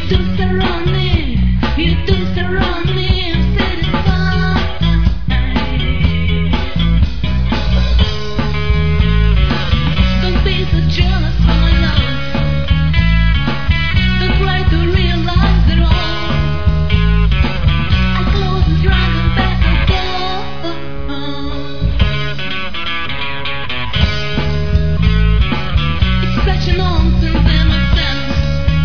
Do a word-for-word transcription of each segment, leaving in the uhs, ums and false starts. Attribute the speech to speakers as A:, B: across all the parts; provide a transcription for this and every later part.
A: do surround me, you do surround me, I'm satisfied. Don't be so jealous for my love. Don't try to realize it all. I close and drag them back and forth. It's such a nonsense and nonsense.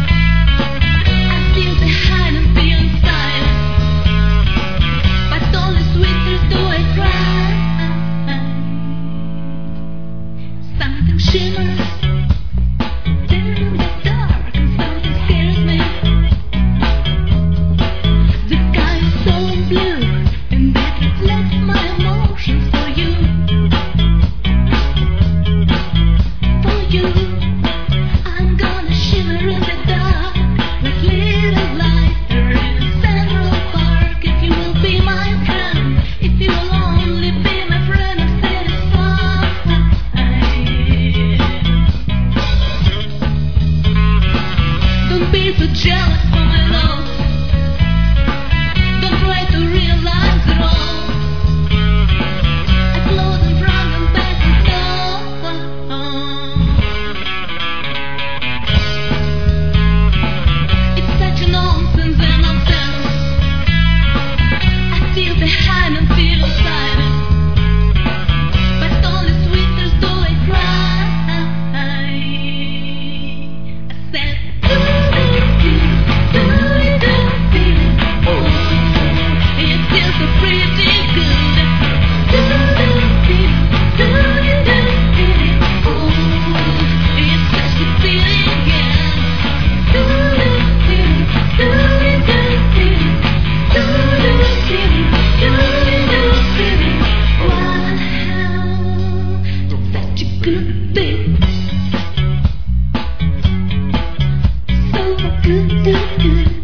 A: I feel behind and feel inside, but only sweeters do I cry. Something shimmers there in the dark, and something scares me. The sky is so blue, and that reflects my emotions for you. For you, I'm gonna shimmer in the dark like little lighter in a Central Park. If you will be my friend, if you will only be my friend, I'm satisfied. Don't be so jealous for my love. Don't try to realize it all. I close and front and back and forth. It's such a nonsense and nonsense. I feel behind and feel inside, but only sweeters do I cry. I said, do you do, do you do feel it? Oh, it feels so pretty good. Do you feel, do you do feel it? Oh, it's such a feeling, yeah. Do you feel it? Do you do feel it? Do you feel it? Do you do feel it? Wow, such a good thing. So good, good, good.